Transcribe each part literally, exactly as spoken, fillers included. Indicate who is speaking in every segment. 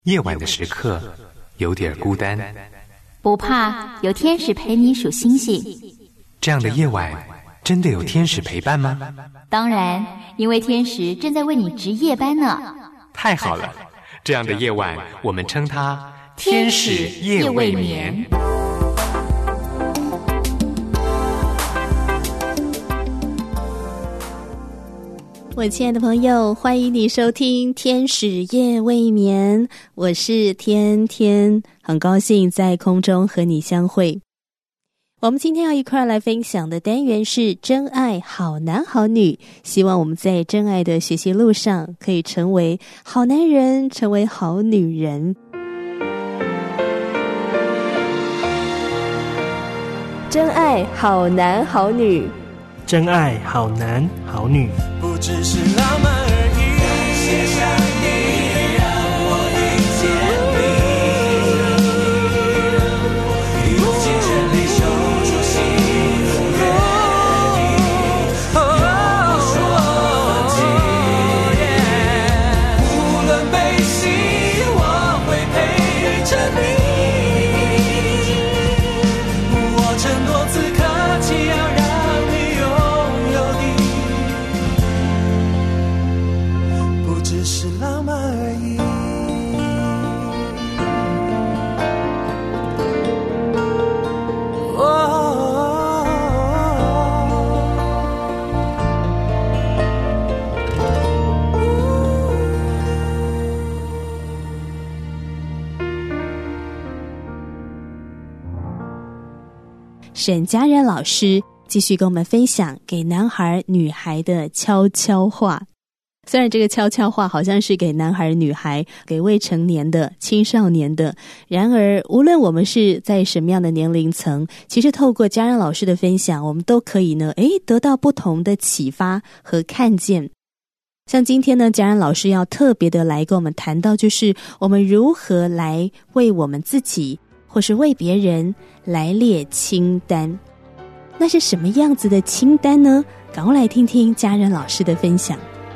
Speaker 1: 夜晚的时刻有点孤单，
Speaker 2: 不怕，有天使陪你数星星。
Speaker 1: 这样的夜晚真的有天使陪伴吗？
Speaker 2: 当然，因为天使正在为你值夜班呢。
Speaker 1: 太好了，这样的夜晚我们称它天使夜未眠。
Speaker 3: 我亲爱的朋友，欢迎你收听天使夜未眠，我是天天，很高兴在空中和你相会。我们今天要一块来分享的单元是真爱好男好女，希望我们在真爱的学习路上可以成为好男人，成为好女人。真爱好男好女，
Speaker 4: 真爱好男好女，
Speaker 5: 不只是浪漫而已。感谢上帝让我遇见你，用尽全力守住幸福约定，不说放弃，无论悲喜我会陪着你，我承诺此刻起要让你拥有的不只是浪漫而已。
Speaker 3: 沈佳然老师继续跟我们分享给男孩女孩的悄悄话。虽然这个悄悄话好像是给男孩女孩，给未成年的青少年的，然而无论我们是在什么样的年龄层，其实透过佳然老师的分享，我们都可以呢诶得到不同的启发和看见。像今天呢，佳然老师要特别的来跟我们谈到，就是我们如何来为我们自己或是为别人来列清单。那是什么样子的清单呢？赶快来听听佳然老师的分享。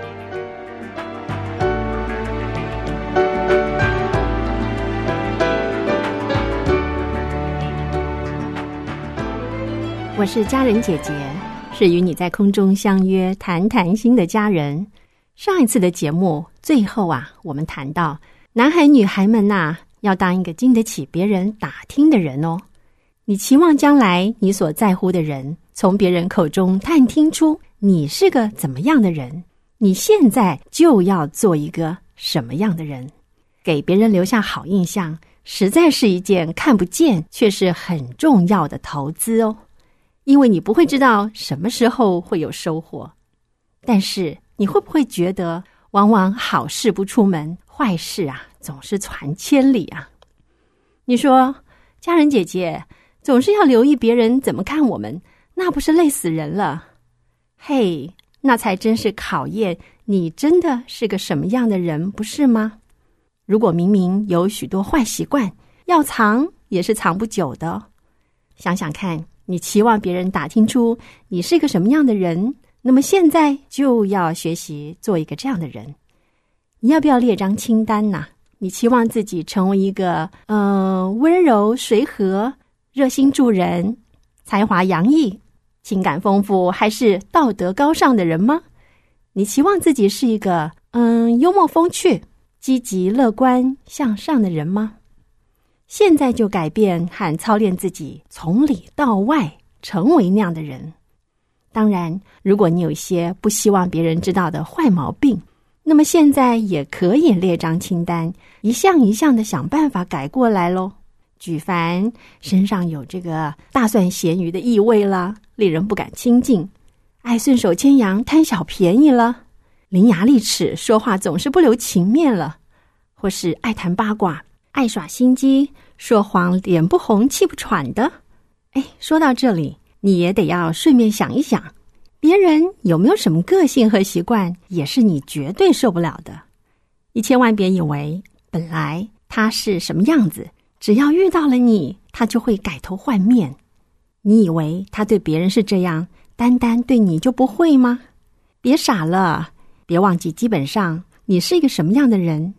Speaker 6: 我是佳人姐姐，是与你在空中相约谈谈心的佳人。上一次的节目最后啊，我们谈到男孩女孩们呐、啊，要当一个经得起别人打听的人哦。你期望将来你所在乎的人从别人口中探听出你是个怎么样的人，你现在就要做一个什么样的人，给别人留下好印象，实在是一件看不见却是很重要的投资哦。因为你不会知道什么时候会有收获，但是你会不会觉得往往好事不出门，坏事啊总是传千里啊？你说佳人姐姐总是要留意别人怎么看我们，那不是累死人了？嘿，那才真是考验你真的是个什么样的人，不是吗？如果明明有许多坏习惯，要藏也是藏不久的哦。想想看，你期望别人打听出你是一个什么样的人，那么现在就要学习做一个这样的人。你要不要列张清单呢、啊？你期望自己成为一个呃温柔随和、热心助人、才华洋溢、情感丰富，还是道德高尚的人吗？你期望自己是一个嗯幽默风趣、积极乐观向上的人吗？现在就改变和操练自己，从里到外成为那样的人。当然，如果你有一些不希望别人知道的坏毛病，那么现在也可以列张清单，一项一项的想办法改过来咯。举凡身上有这个大蒜咸鱼的异味啦，令人不敢亲近；爱顺手牵羊贪小便宜了；伶牙俐齿说话总是不留情面了；或是爱谈八卦、爱耍心机、说谎脸不红气不喘的。哎，说到这里，你也得要顺便想一想，别人有没有什么个性和习惯也是你绝对受不了的。你千万别以为本来他是什么样子，只要遇到了你，他就会改头换面。你以为他对别人是这样，单单对你就不会吗？别傻了，别忘记基本上你是一个什么样的人，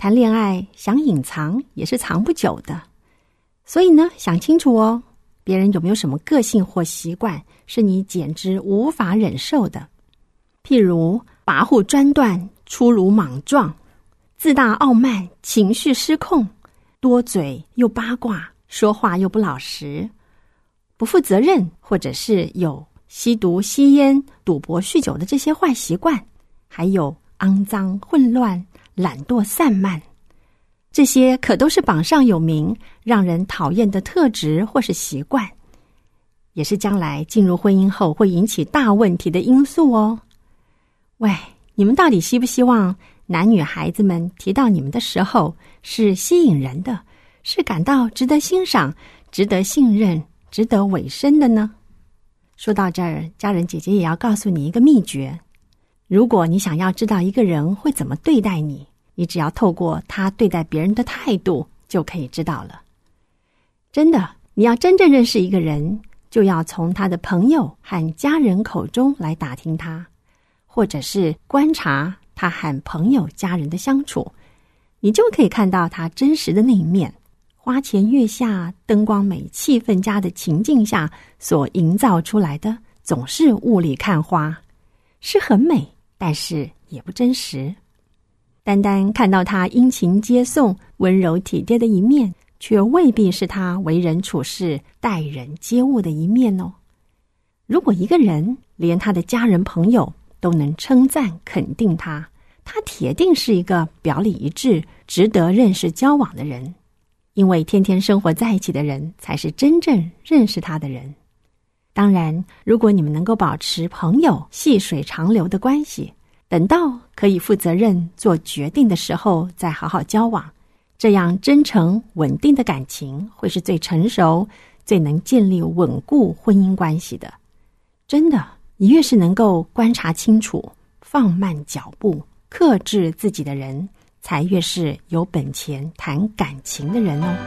Speaker 6: 谈恋爱想隐藏也是藏不久的。所以呢，想清楚哦，别人有没有什么个性或习惯是你简直无法忍受的。譬如跋扈专断、粗鲁莽撞、自大傲慢、情绪失控、多嘴又八卦、说话又不老实、不负责任，或者是有吸毒、吸烟、赌博、酗酒的这些坏习惯，还有肮脏、混乱、懒惰、散漫，这些可都是榜上有名、让人讨厌的特质或是习惯，也是将来进入婚姻后会引起大问题的因素哦。喂，你们到底希不希望男女孩子们提到你们的时候是吸引人的，是感到值得欣赏、值得信任、值得委身的呢？说到这儿，家人姐姐也要告诉你一个秘诀。如果你想要知道一个人会怎么对待你，你只要透过他对待别人的态度就可以知道了。真的，你要真正认识一个人，就要从他的朋友和家人口中来打听他，或者是观察他和朋友家人的相处，你就可以看到他真实的那一面。花前月下、灯光美、气氛佳的情境下所营造出来的，总是雾里看花，是很美，但是也不真实。单单看到他殷勤接送、温柔体贴的一面，却未必是他为人处事、待人接物的一面哦。如果一个人连他的家人朋友都能称赞肯定他，他铁定是一个表里一致、值得认识交往的人。因为天天生活在一起的人，才是真正认识他的人。当然，如果你们能够保持朋友细水长流的关系，等到可以负责任做决定的时候再好好交往，这样真诚稳定的感情会是最成熟、最能建立稳固婚姻关系的。真的，你越是能够观察清楚、放慢脚步、克制自己的人，才越是有本钱谈感情的人哦。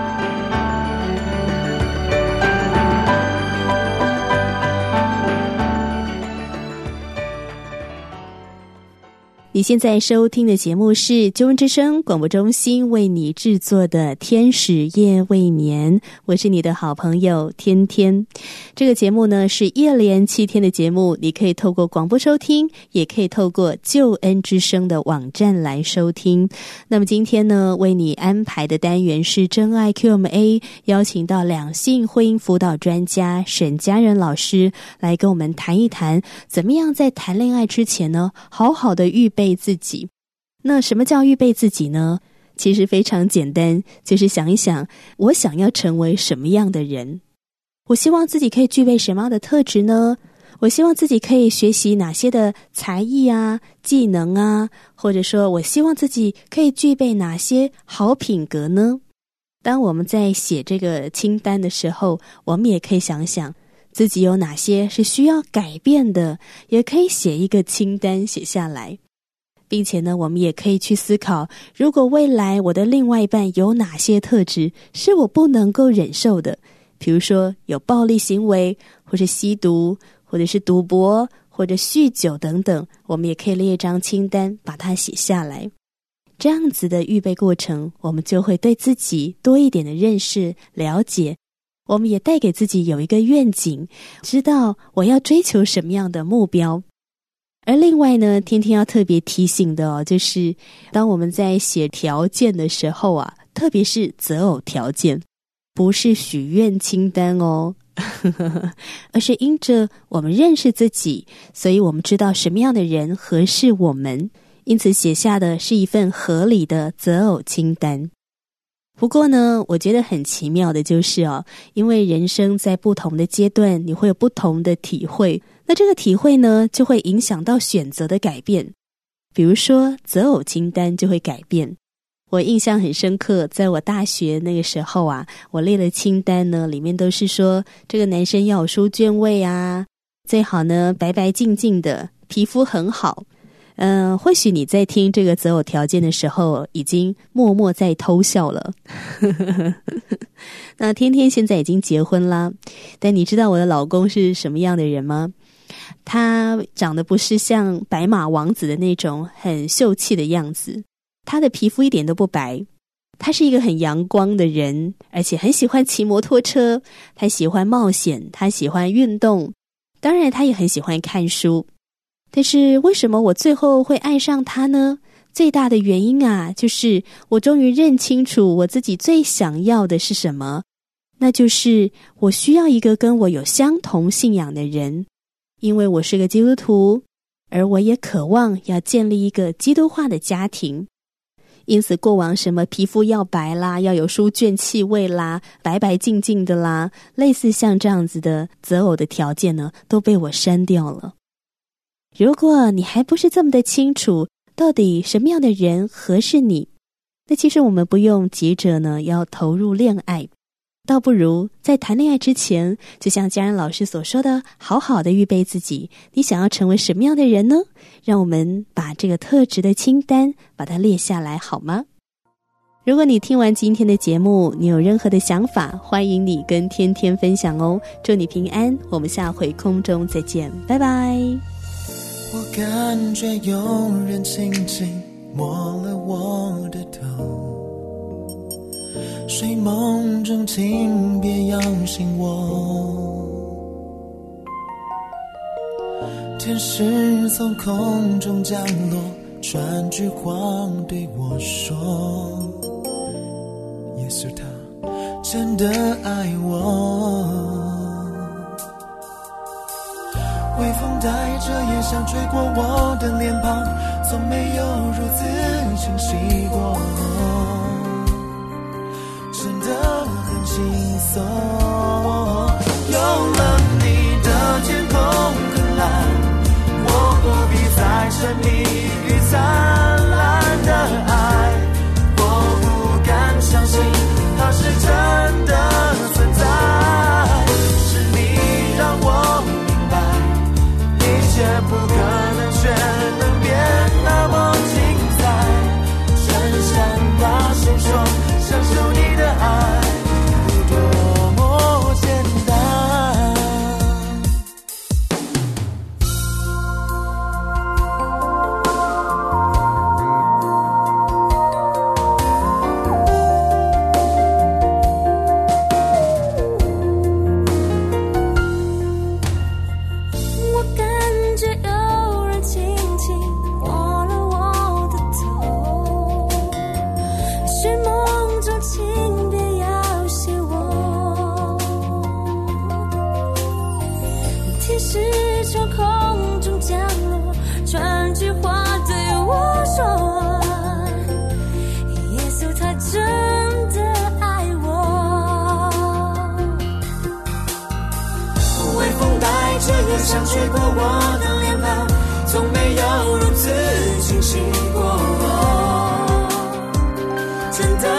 Speaker 3: 你现在收听的节目是救恩之声广播中心为你制作的天使夜未眠，我是你的好朋友天天。这个节目呢是一连七天的节目，你可以透过广播收听，也可以透过救恩之声的网站来收听。那么今天呢，为你安排的单元是真爱 Q M A， 邀请到两性婚姻辅导专家沈佳仁老师来跟我们谈一谈，怎么样在谈恋爱之前呢，好好的预备自己。那什么叫预备自己呢？其实非常简单，就是想一想，我想要成为什么样的人，我希望自己可以具备什么样的特质呢？我希望自己可以学习哪些的才艺啊、技能啊，或者说我希望自己可以具备哪些好品格呢？当我们在写这个清单的时候，我们也可以想想自己有哪些是需要改变的，也可以写一个清单写下来。并且呢，我们也可以去思考，如果未来我的另外一半有哪些特质是我不能够忍受的，比如说有暴力行为，或是吸毒，或者是赌博，或者酗酒等等，我们也可以列一张清单把它写下来。这样子的预备过程，我们就会对自己多一点的认识了解，我们也带给自己有一个愿景，知道我要追求什么样的目标。而另外呢，天天要特别提醒的哦，就是当我们在写条件的时候啊，特别是择偶条件，不是许愿清单哦而是因着我们认识自己，所以我们知道什么样的人合适我们，因此写下的是一份合理的择偶清单。不过呢，我觉得很奇妙的就是哦，因为人生在不同的阶段，你会有不同的体会，那这个体会呢，就会影响到选择的改变。比如说择偶清单就会改变。我印象很深刻，在我大学那个时候啊，我列了清单呢，里面都是说这个男生要有书卷味啊，最好呢白白净净的，皮肤很好。嗯、呃，或许你在听这个择偶条件的时候，已经默默在偷笑了。那天天现在已经结婚啦，但你知道我的老公是什么样的人吗？他长得不是像白马王子的那种很秀气的样子， 他的皮肤一点都不白，他是一个很阳光的人，而且很喜欢骑摩托车，他喜欢冒险，他喜欢运动，当然他也很喜欢看书。但是为什么我最后会爱上他呢？最大的原因啊，就是我终于认清楚我自己最想要的是什么，那就是我需要一个跟我有相同信仰的人，因为我是个基督徒，而我也渴望要建立一个基督化的家庭。因此过往什么皮肤要白啦，要有书卷气味啦，白白净净的啦，类似像这样子的择偶的条件呢，都被我删掉了。如果你还不是这么的清楚到底什么样的人合适你，那其实我们不用急着呢要投入恋爱，倒不如在谈恋爱之前，就像嘉仁老师所说的，好好的预备自己，你想要成为什么样的人呢？让我们把这个特质的清单把它列下来好吗？如果你听完今天的节目，你有任何的想法，欢迎你跟天天分享哦。祝你平安，我们下回空中再见，拜拜。
Speaker 5: 我感觉有人轻轻摸了我的头，睡梦中请别摇醒我。天使从空中降落，传句话对我说，耶稣他真的爱我。微风带着夜香吹过我的脸庞，从没有如此清晰过，真的很轻松。有了你的天空很蓝，我不必再沉迷于灿烂的爱，我不敢相信它是真的存在，是你让我一切不可能却能变那么精彩，真善大心说享受你的爱有多么简单。像吹过我的脸庞，从没有如此清晰过，真的